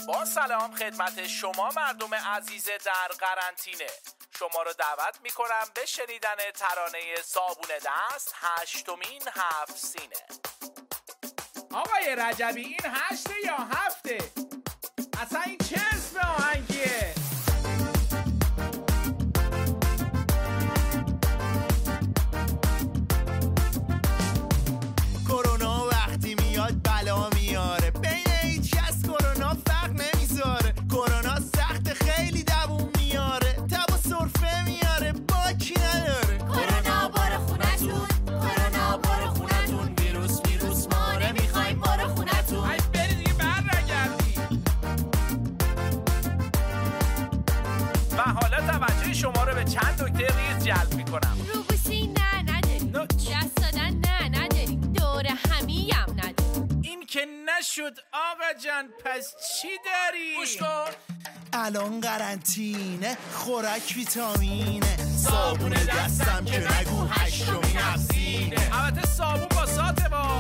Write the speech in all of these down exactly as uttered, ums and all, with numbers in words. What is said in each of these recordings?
با سلام خدمت شما مردم عزیز در قرنطینه. شما رو دعوت میکنم به شنیدن ترانه صابون دست هشتمین هفت سینه. آقای رجبی این هشته یا هفته؟ اصلا این چه اسم آهنگیه؟ کرونا وقتی میاد بلا میاره، بین هیچ کس کرونا فرق نمیذاره. کرونا سخت خیلی دووم میاره، تب و سرفه میاره باکی نداره. کرونا بار خونتون، کرونا بار خونتون، ویروس ویروس ما نمیخوایم بار خونتون. ای بری دیگه بر نگردی. و حالا توجه شما رو به چند نکته ریز جلب میکنم. روبوسی نه نداریم، دست دادن نه نداریم، دور همی هم نداریم. این که نشد آقا جان، پس چی داری؟ گوش کن. الان قرنطینه، خوراک ویتامینه، صابون دستم که نگو هشتمین هفت سینه. البته صابون با ساته با.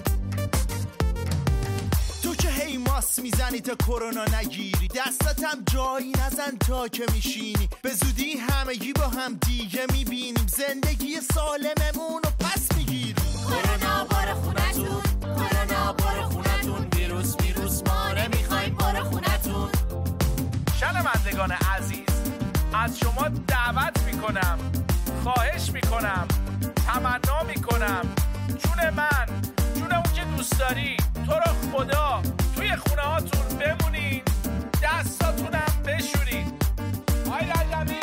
تو که هی ماس میزنی تا کرونا نگیری، دستاتم جایی نزن تا که میشینی. به زودی همگی با هم دیگه میبینیم، زندگی سالممون رو پس میگیریم. کرونا بار خونتون، کرونا بار خونتون، ویروس ویروس ما نمیخوایم بار خونتون. شنوندگان عزیز، از شما دعوت میکنم، خواهش میکنم، تمنا میکنم، جون من، جون اون که دوست داری، تو رو خدا توی خونه هاتون بمونین، دستاتونم بشورین. آی رجبی